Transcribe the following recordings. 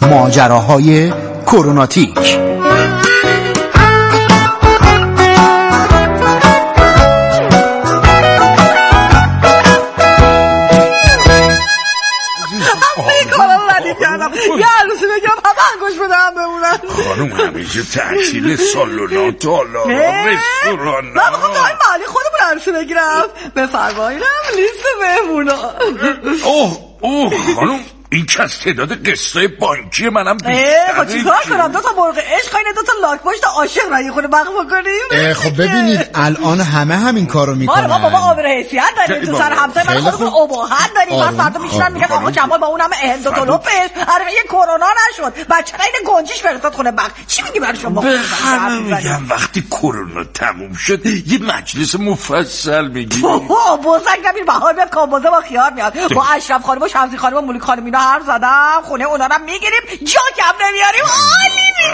ماجراهای کروناتیک. خانم همیشه تحصیل سالونا تالا رستوران من بخوام دایی مالی خودمون عروسی بگیرم بفرمایینم لیست مهمونا. اوه خانم این که از تعداد قسطای بانکی منم بیشتره. چیکار کنم؟ 2 تا مرغ عشق اینه 2 تا لاک پشت عاشق را یه خونه بقیه بکنیم. خب ببینید الان همین کارو میکنن. ما بابا آبر حیثیت داریم تو سر همسایه من خودمون اباحت داریم. من فردا میشنن میگن آقا جمال با اون همه هند و طلوپش یه کرونا نشد بچه این گنجیش فرستاد خونه بخ. چی میگی برای شما؟ به همه میگم وقتی کرونا تموم شد یه مجلس مفصل میگیریم. بزرگ نمیر بهار بیاد کامبوزه با خیار میاد با اشرف خانم و شمسی خانم و مولیک خانم اینا حرف زدم خونه اونا رو میگیریم جا کم نمیاریم عالی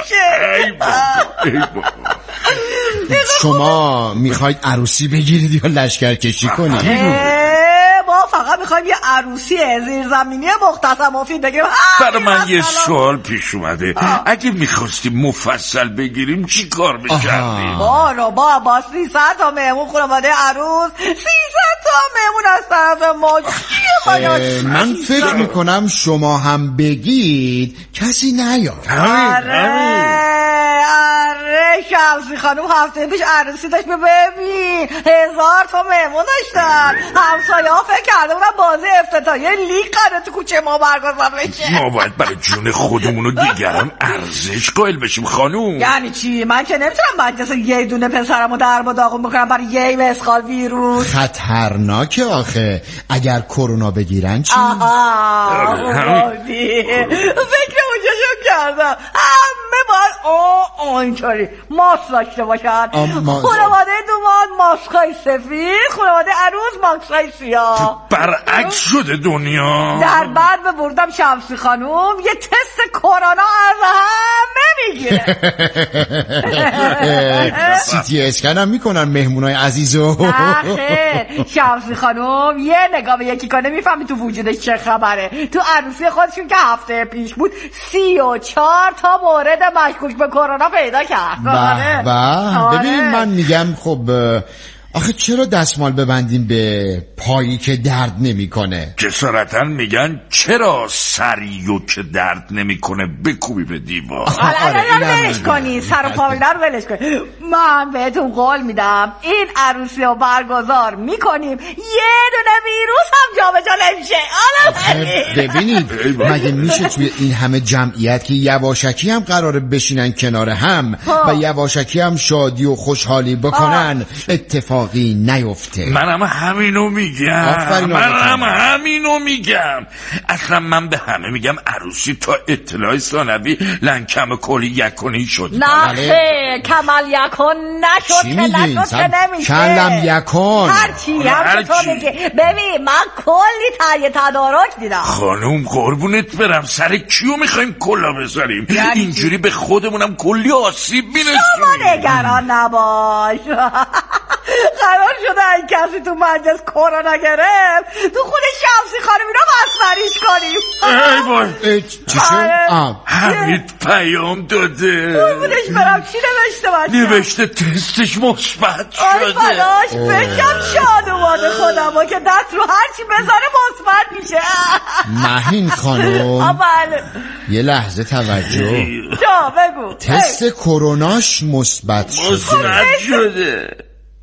میشه. شما میخواید عروسی بگیرید یا لشکر کشی کنید؟ ما فقط میخوایم یه عروسی زیرزمینی مختصر مفید بگیریم. برای من یه سوال پیش اومده اگه میخواستیم مفصل بگیریم چی کار میکردیم؟ با 300 تا مهمون خانواده عروس 300 تا مهمون از طرف ما. من فکر میکنم شما هم بگید کسی نیاد. آره شمسی خانم هفته پیش عروسی داشت ببین 1000 تا مهمون داشتن. همسایه ها فکر کرده بودن بازی افتتاحیه لیگ قراره تو کوچه ما برگزار بشه. ما باید برای جون خودمون و دیگران ارزش قائل بشیم خانوم. یعنی چی؟ من که نمیتونم مجلس یه دونه پسرمو درب و داغون بکنم برای یه مسخال ویروس. خطرناکه آخه اگر کرونا بگیرن چی؟ فکر اونجاشو کردم همه باید اینطوری ماسک داشته باشن. خانواده دومان ماسکای سفید خانواده عروس ماسکای سیاه. برعکس شده دنیا. در بعد بردم شمسی خانوم یه تست کرونا از همه میگیره. سیتی اسکن هم میکنن مهمونای عزیزو. خیر شمسی خانوم یه نگاه به یکی کنه میفهمی تو وجودش چه خبره. تو عروسی خودشون که هفته پیش بود 34 تا مورد مشکوک به کرونا پیدا کرد. ببینید من میگم خب آخه چرا دستمال ببندیم به پایی که درد نمیکنه؟ جسارتا میگن چرا سریو که درد نمیکنه بکوبی به دیوار. ولش کنی سر و پاویده رو ولش کنی. من بهتون قول میدم این عروسی رو برگزار میکنیم یه دونه ویروس هم جابجا نمیشه. ببینید مگه میشه توی این همه جمعیت که یواشکی هم قراره بشینن کنار هم و یواشکی هم شادی و خوشحالی بکنن اتفاقی نیفته؟ منم همینو میگم. اصلا من به همه میگم عروسی تا اطلاع ثانوی لنکم کلی یکونی شد. نه کمال یکون نشد که نمیشه. کلم یکون هرچی هم تو میگه. ببین من کلی تایه تدارک دیدم. خانوم قربونت برم سر کیو میخوایم کلا بذاریم؟ اینجوری به خودمونم کلی آسیب میرسیم. شما نگران نباش. قرار شده این کسی تو مجلس کرونا گرفت تو خود شمسی خانم اینا مسخره‌اش کنیم. چی شد؟ حمید پیام داده. قربونش برم چی نوشته باشه؟ نوشته تستش مثبت شده. آی فلاش بشم شادومان خودمو که دست رو هرچی بذاره مثبت میشه. مهین خانم یه لحظه توجه. جا بگو تست کروناش مثبت شده.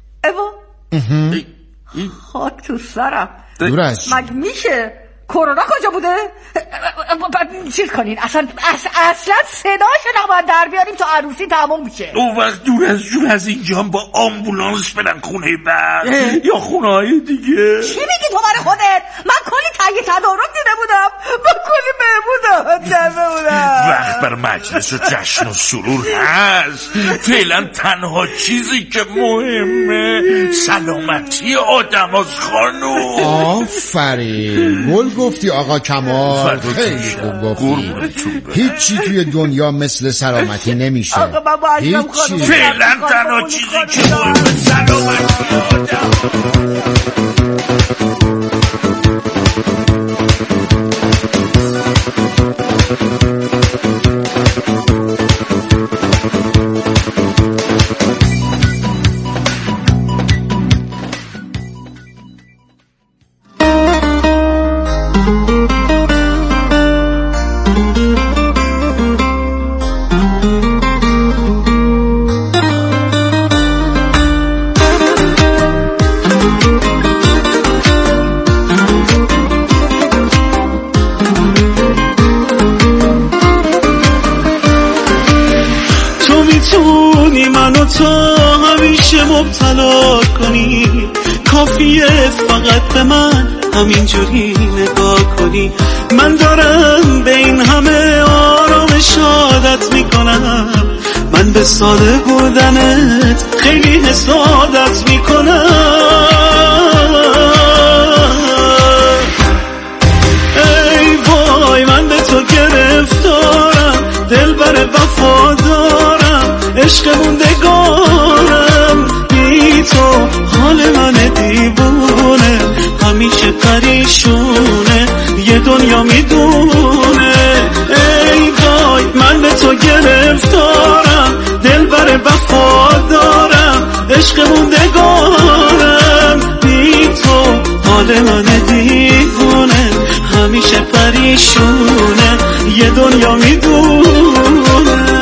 خاک تو سرم. مگه میشه؟ کرونا کجا بوده؟ چیز کنین اصلا صداشو نباید در بیاریم تا عروسی تموم میشه. اون وقت دور از اینجا با آمبولانس برن خونه بعد یا خونه های دیگه. چی میگی تو برای خودت؟ من کلی تایه تدارک دیده بودم با کلی مهمون داده بودم. وقت بر مجلس و جشن و سرور هست. فعلا تنها چیزی که مهمه سلامتی آدم از خانوم. آفرین گل گفتی آقا کمال. خیلی خوب گفتی. هیچی توی دنیا مثل سلامتی نمیشه. هیچی. فعلا تنها چیزی که مهمه سلامتی آدم. مبتلا کنی، کافیه فقط به من همینجوری نگاه کنی. من دارم به این همه آرامش عادت میکنم، من به ساده بودنت خیلی حسادت میکنم. ای وای من به تو گرفتارم، دلبر وفادارم، عشق موندگارم، بی تو حال من دیوونه همیشه پریشونه، یه دنیا میدونه. ای وای من به تو گرفتارم، دلبر وفادارم، عشق موندگارم، بی تو حال من دیوونه همیشه پریشونه، یه دنیا میدونه.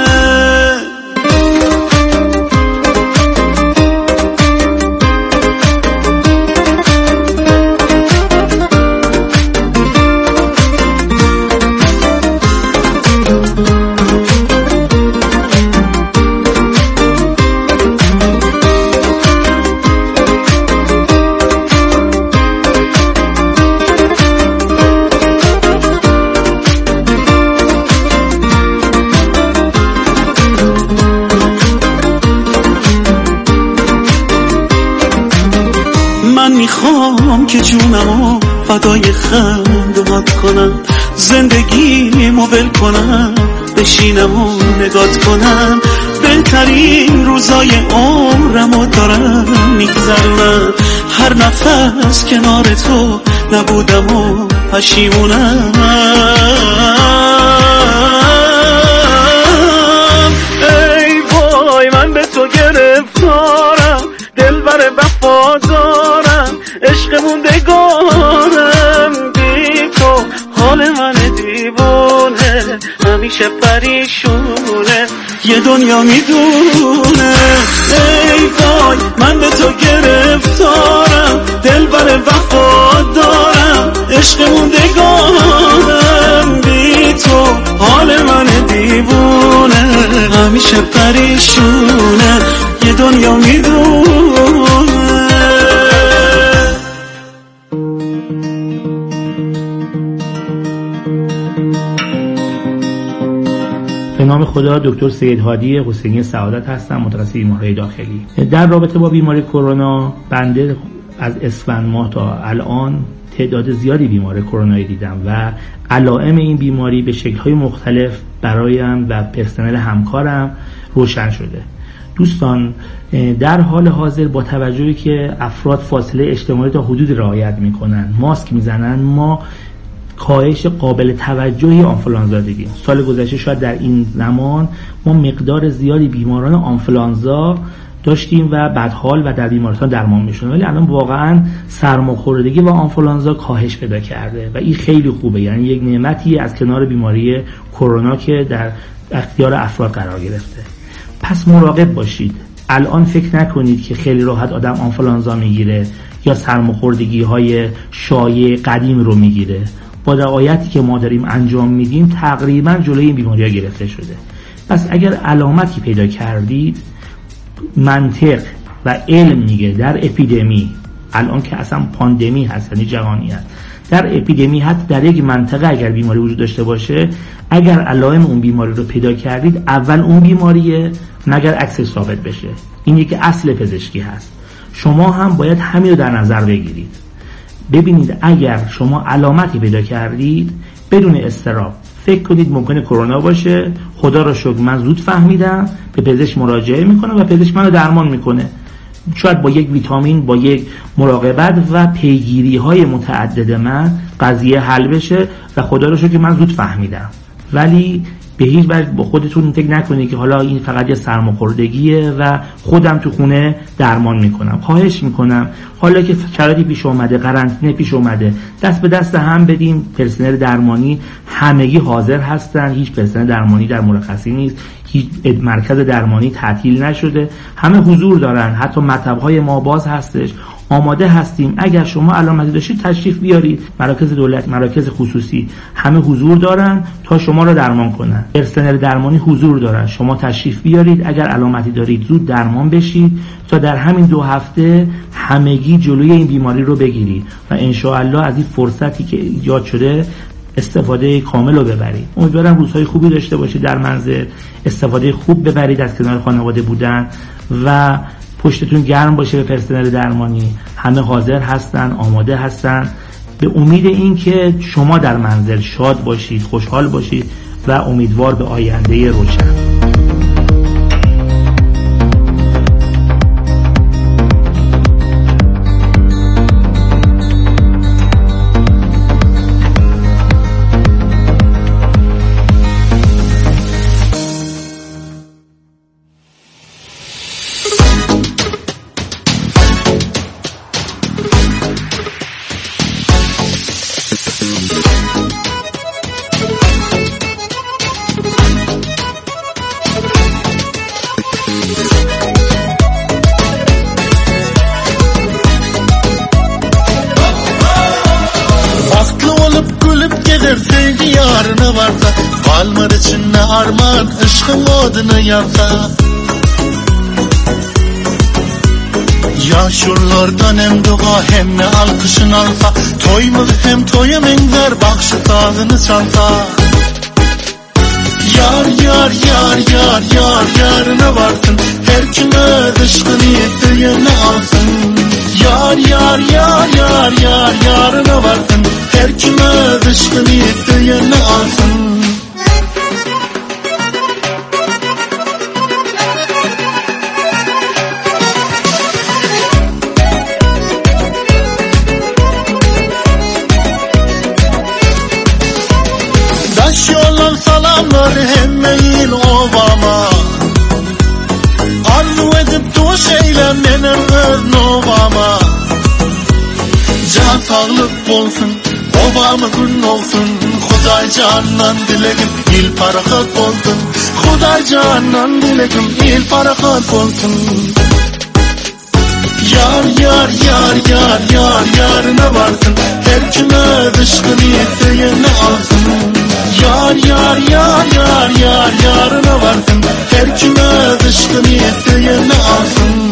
میخوام که جونمو فدای خندهات کنم، زندگیمو ول کنم، بشینم و نگات کنم، بهترین روزای عمرمو دارم میگذرونم، هر نفس کنار تو نبودم و پشیمونم. ای وای من به تو گرفتارم، دلبر وفادارم، عشق موندگارم، بی تو حال من دیوونه همیشه پریشونه، یه دنیا میدونه. ای وای من به تو گرفتارم، دلبر وفادارم، عشق موندگارم، بی تو حال من دیوونه همیشه پریشونه، یه دنیا میدونه. به نام خدا، دکتر سید هادی حسینی سعادت هستم، متخصص بیماری‌های داخلی. در رابطه با بیماری کرونا، بنده از اسفند ماه تا الان تعداد زیادی بیمار کرونایی دیدم و علائم این بیماری به شکل‌های مختلف برایم و پرسنل همکارم روشن شده. دوستان، در حال حاضر با توجهی که افراد فاصله اجتماعی تا حدود رعایت میکنن، ماسک میزنن، ما کاهش قابل توجهی آنفولانزا دیدیم. سال گذشته شاید در این زمان ما مقدار زیادی بیماران آنفولانزا داشتیم و بدحال و در بیمارستان درمان میشدن، ولی الان واقعا سرماخوردگی و آنفولانزا کاهش پیدا کرده و این خیلی خوبه، یعنی یک نعمتی از کنار بیماری کرونا که در اختیار افراد قرار گرفته. پس مراقب باشید. الان فکر نکنید که خیلی راحت آدم آنفولانزا میگیره یا سرماخوردگی های شایع قدیم رو میگیره. با رعایتی که ما داریم انجام میدیم تقریبا جلوی این بیماری ها گرفته شده. پس اگر علامتی پیدا کردید، منطق و علم میگه در اپیدمی، الان که اصلا پاندمی هست یعنی جهانی هست، در اپیدمی حتی در یک منطقه اگر بیماری وجود داشته باشه، اگر علائم اون بیماری رو پیدا کردید، اول اون بیماریه مگر عکسش ثابت بشه. این یک اصل پزشکی هست. شما هم باید همین رو در نظر بگیرید. ببینید اگر شما علامتی پیدا کردید بدون اضطراب فکر کنید ممکنه کرونا باشه، خدا را شکر من زود فهمیدم، به پزشک مراجعه میکنم و پزشک منو درمان میکنه. شاید با یک ویتامین، با یک مراقبت و پیگیری های متعدد من قضیه حل بشه و خدا را شکر من زود فهمیدم. ولی به هیچ وجه با خودتون فکر نکنید که حالا این فقط یه سرماخوردگیه و خودم تو خونه درمان میکنم. خواهش میکنم حالا که شرایطی پیش اومده، قرنطینه پیش اومده، دست به دست هم بدیم. پرسنل درمانی همگی حاضر هستن، هیچ پرسنل درمانی در مرخصی نیست، هیچ مرکز درمانی تعطیل نشده، همه حضور دارن، حتی مطب‌های ما باز هستش. آماده هستیم. اگر شما علامتی داشتید تشریف بیارید. مراکز دولت، مراکز خصوصی همه حضور دارن تا شما را درمان کنن. پرسنل درمانی حضور دارن. شما تشریف بیارید، اگر علامتی دارید زود درمان بشید تا در همین 2 هفته همگی جلوی این بیماری رو بگیرید و ان شاء الله از این فرصتی که ایجاد شده استفاده کامل رو ببرید. امیدوارم روزهای خوبی داشته باشید در منزل، استفاده خوب ببرید از کنار خانواده بودن و پشتتون گرم باشه به پرسنل درمانی. همه حاضر هستن، آماده هستن، به امید این که شما در منزل شاد باشید، خوشحال باشید و امیدوار به آینده روشن. Kalmar içinde arman aşkın adını yazsa Yaşurlardan hem dua hem de alkışın alsa Toymuz hem toyum enver bakşı tağını çalsa Yar yar yar yar yar yarına varsın Her kime aşkını isteyene alsın Yar yar yar yar yar yarına varsın Her kime aşkını isteyene alsın Daş yolun salamlar hemmeyin ovama Arzu edip duş eyle benim öz novama Can sağlık olsun, ovamı gün olsun Huday candan dilekim il parahat olsun Huday candan dilekim il parahat olsun Yar yar yar yar yar yarına varsın Her kime dışkını isteyene alsın Yar yar yar yar yar yarına varsın Her kime dışkını isteyene alsın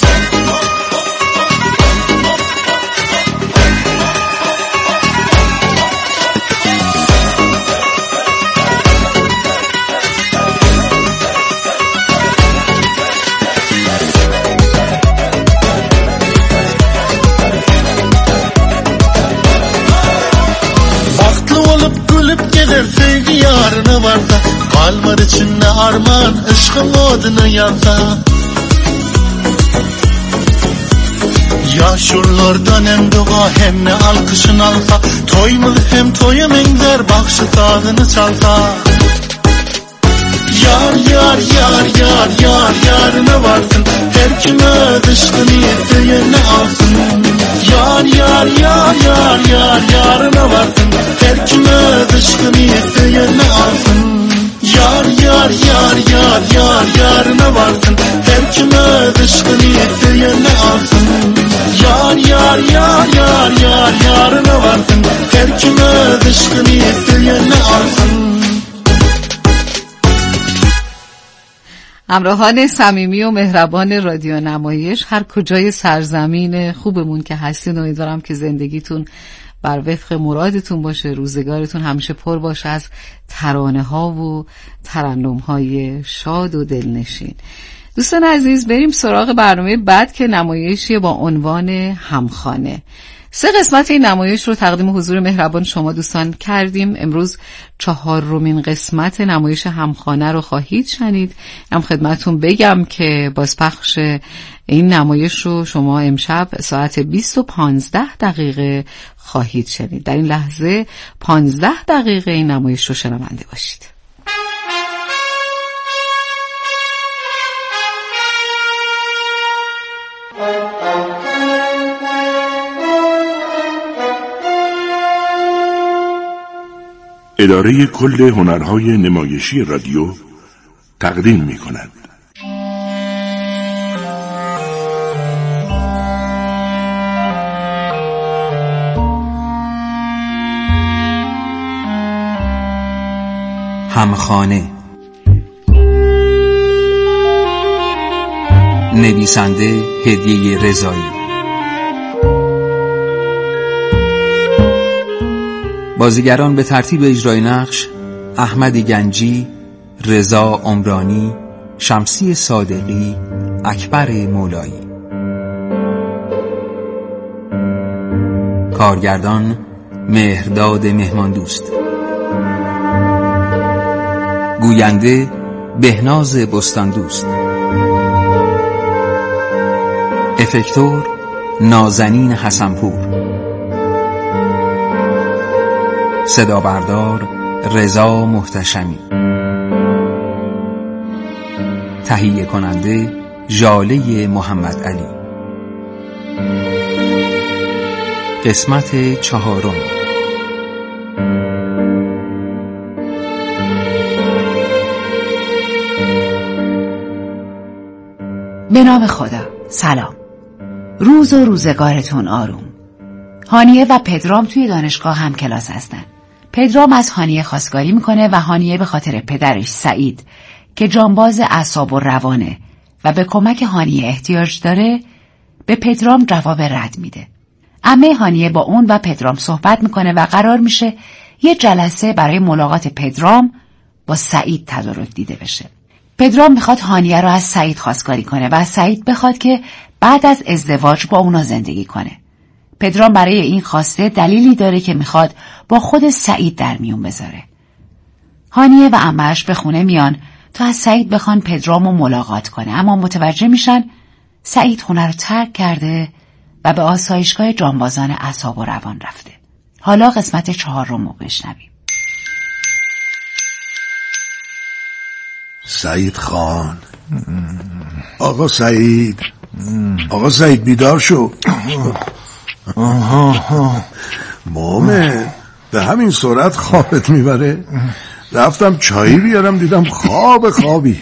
Sevgi yarına varsa Kalmar içinde arman aşkın adını yazsa Yaşurlardan hem dua hem de alkışın alsa Toymuz hem toyum enver bakşı tağını çalsa Yar yar yar yar yar yarına varsın Her kime dışkını isteyene alsın Yar yar yar yar yar yarına varsın Her kime dışkını isteyene alsın Yar yar yar yar yar yarına varsın Her kime dışkını isteyene alsın Yar yar yar yar yar yarına varsın Her kime dışkını isteyene alsın همراهان صمیمی و مهربان رادیو نمایش هر کجای سرزمین خوبمون که هستین امیدوارم که زندگیتون بر وفق مرادتون باشه روزگارتون همیشه پر باشه از ترانه ها و ترنم های شاد و دلنشین. دوستان عزیز بریم سراغ برنامه بعد که نمایشی با عنوان همخانه. 3 قسمت این نمایش رو تقدیم حضور مهربان شما دوستان کردیم. امروز 4مین قسمت نمایش همخانه رو خواهید شنید. هم خدمتون بگم که بازپخش این نمایش رو شما امشب ساعت 20:15 خواهید شنید. در این لحظه 15 دقیقه این نمایش رو شنونده باشید. اداره کل هنرهای نمایشی رادیو تقدیم می کند. همخانه. نویسنده هدیه رضایی. بازیگران به ترتیب اجرای نقش: احمد گنجی، رضا عمرانی، شمسی صادقی، اکبر مولایی. کارگردان: مهرداد مهماندوست. گوینده: بهناز بستاندوست. افکتور: نازنین حسنپور. صدا بردار: رضا محتشمی. تهیه کننده: ژاله محمد علی. قسمت 4. به نام خدا. سلام. روز و روزگارتون آروم. هانیه و پدرام توی دانشگاه هم کلاس هستن. پدرام از هانیه خواستگاری میکنه و هانیه به خاطر پدرش سعید که جانباز اعصاب و روانه و به کمک هانیه احتیاج داره به پدرام جواب رد میده. عمه هانیه با اون و پدرام صحبت میکنه و قرار میشه یه جلسه برای ملاقات پدرام با سعید تدارک دیده بشه. پدرام میخواد هانیه رو از سعید خواستگاری کنه و سعید بخواد که بعد از ازدواج با اونا زندگی کنه. پدرام برای این خواسته دلیلی داره که میخواد با خود سعید در میون بذاره. هانیه و عمه‌اش به خونه میان تا از سعید بخوان پدرامو ملاقات کنه، اما متوجه میشن سعید خونه رو ترک کرده و به آسایشگاه جانبازان اعصاب و روان رفته. حالا قسمت 4 رو بشنویم. سعید خان. آقا سعید بیدار شو. مومن به همین سرعت خوابت میبره؟ رفتم چایی بیارم دیدم خوابی.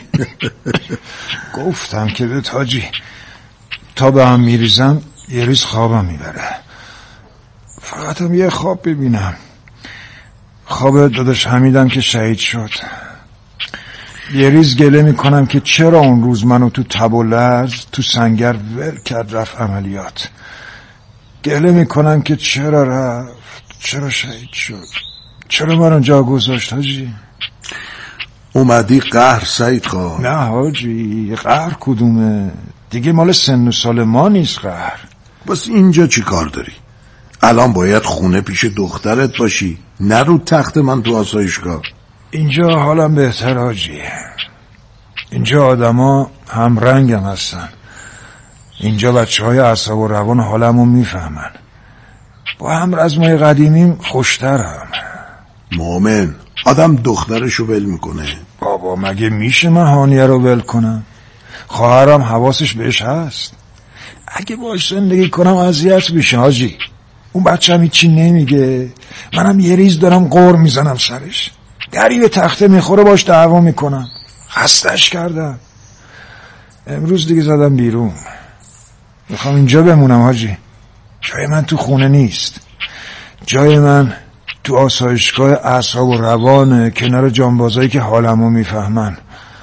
گفتم که به تاجی تا به هم میریزم یه ریز خوابم میبره. فقط هم یه خواب ببینم. خواب داداش حمیدم که شهید شد. یه ریز گله میکنم که چرا اون روز منو تو تب و لرز تو سنگر ول کرد رفت عملیات. گله میکنم که چرا رفت، چرا شهید شد، چرا من اونجا گذاشت. حاجی اومدی قهر سعید خواه؟ نه حاجی، قهر کدومه؟ دیگه مال سن و سال ما نیست قهر. بس اینجا چی کار داری؟ الان باید خونه پیش دخترت باشی، نه رو تخت من تو آسایشگاه. اینجا حالم بهتر حاجی. اینجا آدما هم رنگ هم هستن. اینجا بچه‌های اعصاب و روان حالمو میفهمن. با هم رزمای قدیمیم خوشترم. مومن آدم دخترشو ول میکنه؟ بابا مگه میشه من هانیه رو ول کنم؟ خواهرم حواسش بهش هست. اگه باش زندگی کنم اذیت میشه حاجی. اون بچه‌م هیچی نمیگه، منم یه ریز دارم قور میزنم سرش. دری به تخته میخوره باش دعوا میکنم. خستش کردم. امروز دیگه زدم بیرون. میخوام اینجا بمونم حاجی. جای من تو خونه نیست. جای من تو آسایشگاه اعصاب و روانه، کنار جانبازایی که حالمو میفهمن.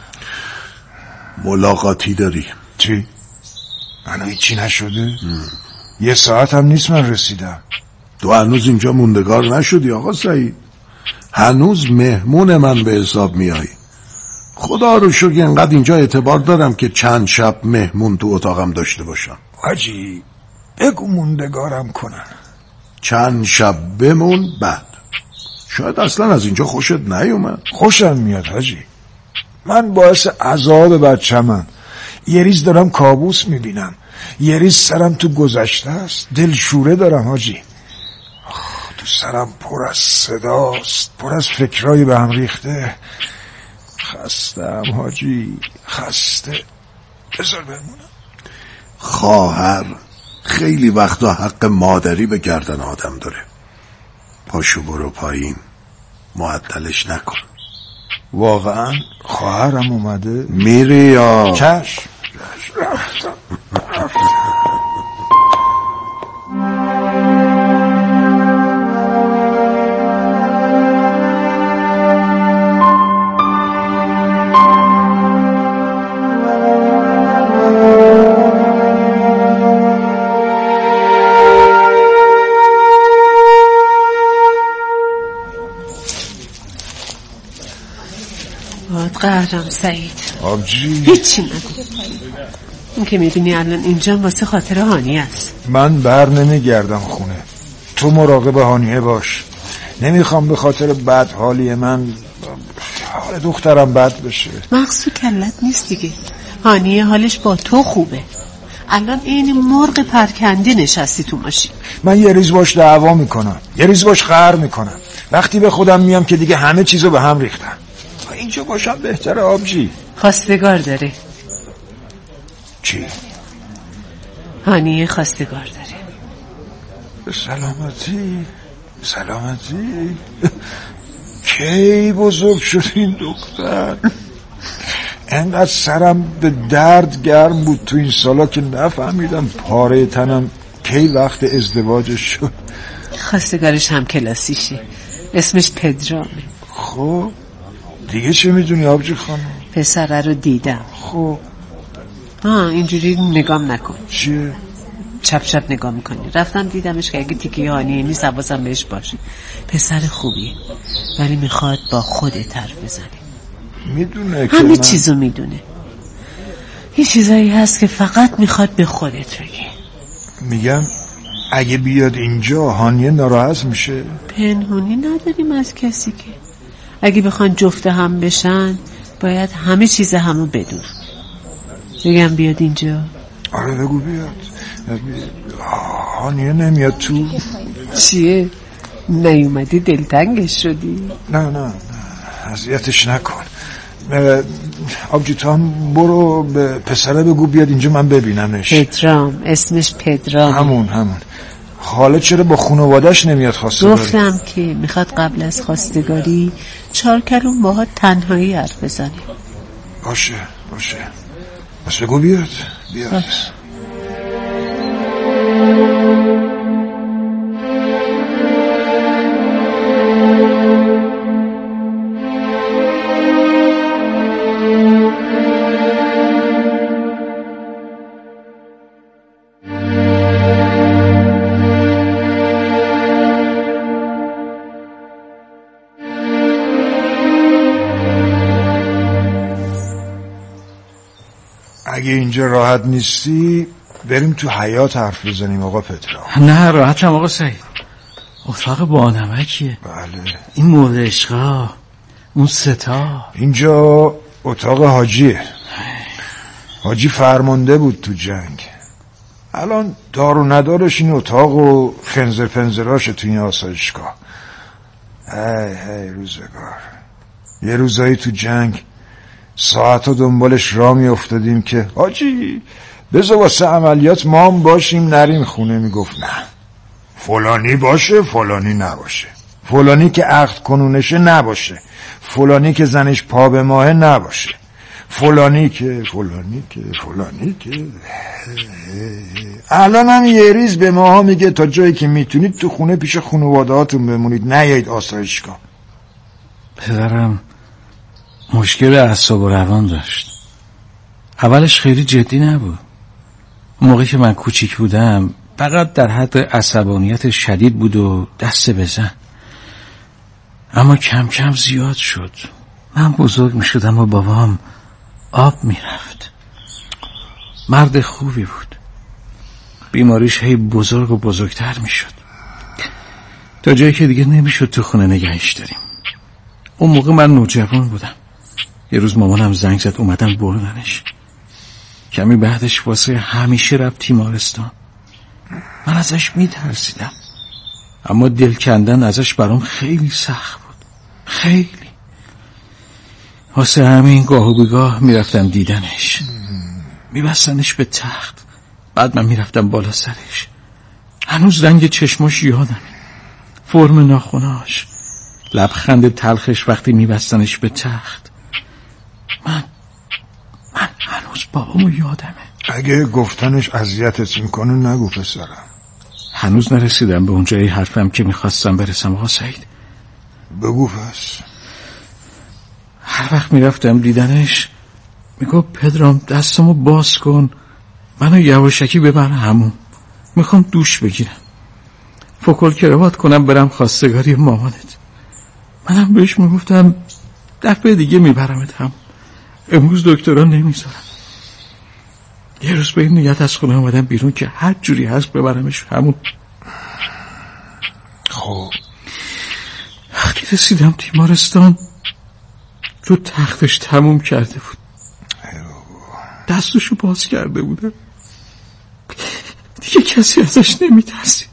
ملاقاتی داری؟ چی؟ منو هیچی نشده؟ یه ساعت هم نیست من رسیدم. تو هنوز اینجا موندگار نشدی آقا سعید؟ هنوز مهمون من به حساب میای. خدا رو شکر اینقدر اینجا اعتبار دارم که چند شب مهمون تو اتاقم داشته باشم. حاجی بگو موندگارم کنن. چند شب بمون، بعد شاید اصلا از اینجا خوشت نیومد. خوشم میاد حاجی. من باعث عذاب بچه‌مم. یه ریز دارم کابوس میبینم، یه ریز سرم تو گذشته است. دلشوره دارم حاجی. تو سرم پر از صداست، پر از فکرای به هم ریخته. خستم حاجی، خسته. بذار بمونم. خواهر خیلی وقتا حق مادری به گردن آدم داره. پاشو برو پایین، معطلش نکن. واقعا خواهرم اومده؟ میری یا؟ چشم. قهرم سعید. آبجی هیچی نگو. اون که میبینی الان اینجا واسه خاطر هانیه است. من بر نمیگردم خونه. تو مراقب هانیه باش. نمیخوام به خاطر بد حالی من حال دخترم بد بشه. مقصود کلت نیست دیگه. هانیه حالش با تو خوبه. الان این مرغ پرکنده نشستی تو ماشین. من یه ریز باش دعوا میکنم، یه ریز باش قهر میکنم. وقتی به خودم میام که دیگه همه چیزو به هم ریختم. اینجا باشم بهتره آبجی. خواستگار داره. چی؟ هانیه خواستگار داره. سلامتی سلامتی. کی بزرگ شد این دختر؟ انقدر سرم به درد گرم بود تو این سالا که نفهمیدم پاره تنم کی وقت ازدواجش شد. خواستگارش هم کلاسیشه، اسمش پدرامه. خب دیگه چه میدونی آبجی خانم؟ پسره رو دیدم. خب اینجوری نگام نکن. چیه؟ چپ چپ نگاه میکنی. رفتم دیدمش که اگه تیکه هانیه نیست حواسم بهش باشه. پسر خوبیه ولی میخواد با خودت حرف بزنی. میدونه که همه چیزو میدونه. یه چیزایی هست که فقط میخواد به خودت بگی. میگم اگه بیاد اینجا هانیه ناراحت میشه؟ پنهونی نداریم از کسی که. اگه بخوان جفت هم بشن باید همه چیز همو بدونن. بگم بیاد اینجا؟ آره بگو بیاد. هانیه نمیاد تو؟ چیه؟ نیومدی دلتنگش شدی؟ نه اذیتش نکن. آبجی تو هم برو به پسره بگو بیاد اینجا من ببینمش. پدرام، اسمش پدرام. همون. حالا چرا با خانواده‌اش نمیاد خواستگاری؟ گفتم که میخواد قبل از خواستگاری 4 کلمه باهات تنهایی حرف بزنه. باشه بس بگو بیاد. اگه اینجا راحت نیستی بریم تو حیاط حرف بزنیم آقا پدرام. نه راحتم آقا سعید. اتاق بانمکیه. بله. این مورد عشقا، اون ستا. اینجا اتاق حاجیه. حاجی فرمانده بود تو جنگ. الان دار و ندارش این اتاق و خنزر پنزراش تو این آسایشگاه. هی روزگار. یه روزایی تو جنگ ساعتا دنبالش را می افتادیم که حاجی بذار واسه عملیات ما هم باشیم نریم خونه. میگفت نه فلانی باشه فلانی نباشه، فلانی که عقد کنونشه نباشه، فلانی که زنش پا به ماه نباشه، فلانی که الان هم یه ریز به ماها میگه تا جایی که میتونید تو خونه پیش خانواده هاتون بمونید، نیایید آسایشگاه. پدرم مشکل اعصاب و روان داشت. اولش خیلی جدی نبود. اون موقعی که من کوچیک بودم فقط در حد عصبانیت شدید بود و دست بزن. اما کم کم زیاد شد. من بزرگ می شدم و بابام آب می رفت. مرد خوبی بود. بیماریش هی بزرگ و بزرگتر می شد تا جایی که دیگه نمی شد تو خونه نگهش داریم. اون موقع من نوجوان بودم. یه روز مامانم زنگ زد اومدن بردنش. کمی بعدش واسه همیشه رفت تیمارستان. من ازش میترسیدم اما دل کندن ازش برام خیلی سخت بود. خیلی. واسه همین گاه و بیگاه میرفتم دیدنش. میبستنش به تخت. بعد من میرفتم بالا سرش. هنوز رنگ چشماش یادمه، فرم ناخناش، لبخند تلخش وقتی میبستنش به تخت. من هنوز بابامو یادمه. اگه گفتنش اذیتت میکنه نگو پسرم. هنوز نرسیدم به اونجای حرفم که میخواستم برسم آقا سعید. بگو پس. هر وقت میرفتم دیدنش میگو پدرام دستمو باز کن، منو یواشکی ببر همون، میخوام دوش بگیرم، فکل کراوات کنم برم خواستگاری مامانت. منم بهش میگفتم دفعه دیگه میبرمت هم. امروز دکتران نمیذارم. یه روز به این نیت از خونه اومدم بیرون که هر جوری هست ببرمش همون. خب وقتی رسیدم تیمارستان رو تختش تموم کرده بود. دستشو باز کرده بودم. دیگه کسی ازش نمیترسید.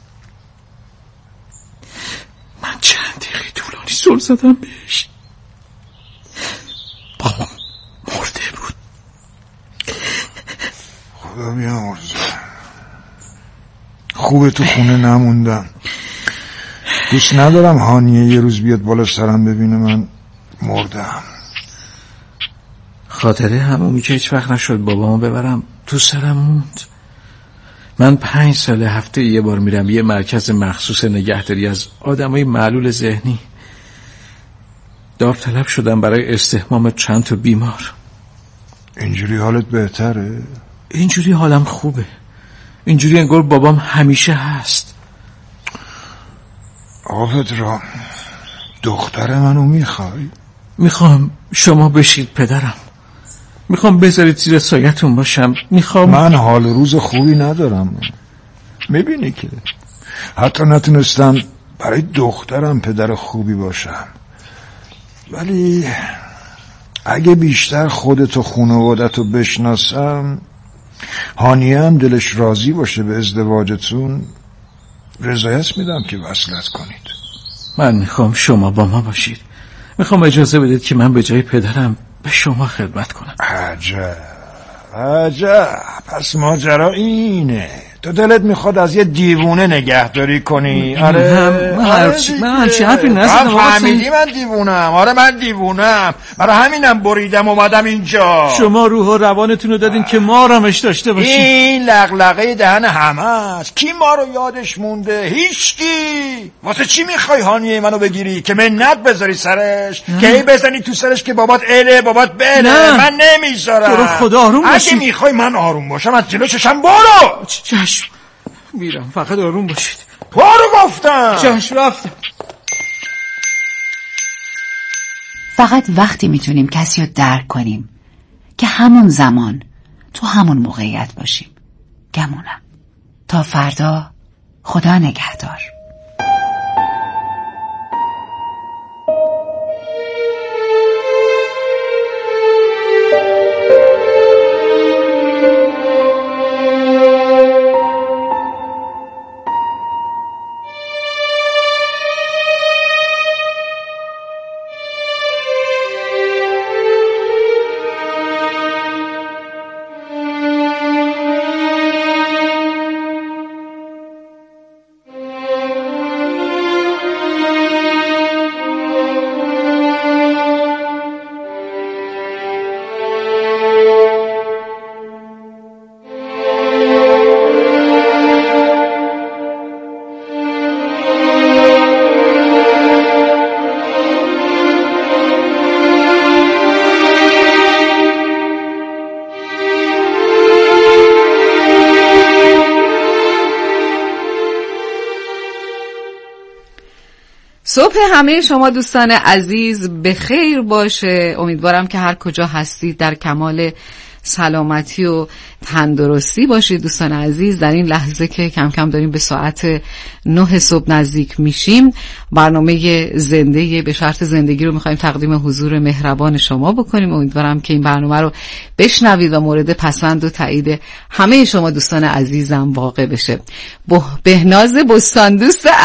من چند دقیقه طولانی سر زدم بهش. بابام مرده بود. خدا بیامرزه. خوبه تو خونه نموندم. دوست ندارم هانیه یه روز بیاد بالا سرم ببینه من مردم. خاطره همومی که هیچ وقت نشد بابامو ببرم تو سرم موند. من 5 سال هفته یه بار میرم یه مرکز مخصوص نگهداری از آدمای معلول ذهنی. داوطلب شدم برای استحمام چند تا بیمار. اینجوری حالت بهتره؟ اینجوری حالم خوبه. اینجوری انگار بابام همیشه هست. پدرام دختر منو میخوای؟ میخوام شما بشید پدرم. میخوام بذارید زیر سایتون باشم. من حال روز خوبی ندارم. میبینی که حتی نتونستم برای دخترم پدر خوبی باشم. ولی اگه بیشتر خودتو خانوادتو بشناسم، هانیه هم دلش راضی باشه به ازدواجتون، رضایت میدم که وصلت کنید. من میخوام شما با ما باشید. میخوام اجازه بدید که من به جای پدرم به شما خدمت کنم. عجب. پس ماجرا اینه. تو دلت میخواد از یه دیوونه نگهداری کنی؟ آره من هرچی حرفی نزدم. فهمیدی من دیوونم. آره من دیوونم. برای همینم بریدم اومدم اینجا. شما روح و روانتون رو دادین که ما آرامش داشته باشیم. این لغلغه دهن همه است. کی ما رو یادش مونده؟ هیچکی. واسه چی میخوای هانیه منو بگیری که منت بذاری سرش؟ که ای بزنی تو سرش که بابات اله بابات بله؟ من نمیذارم. تو رو خدا آروم باشی. اگه میخوای من آروم باشم از جلو چشم برو. چشم میرم. فقط آروم باشید. برو گفتم. چشم رفتم. فقط وقتی میتونیم کسی رو درک کنیم که همون زمان تو همون موقعیت باشیم. گمونم. تا فردا، خدا نگهدار. صبح همه شما دوستان عزیز به خیر باشه. امیدوارم که هر کجا هستید در کمال سلامتی و تندرستی باشید. دوستان عزیز، در این لحظه که کم کم داریم به ساعت 9 صبح نزدیک میشیم، برنامه زنده به شرط زندگی رو میخوایم تقدیم حضور مهربان شما بکنیم. امیدوارم که این برنامه رو بشنوید و مورد پسند و تایید همه شما دوستان عزیزم واقع بشه. بهناز بستان دوست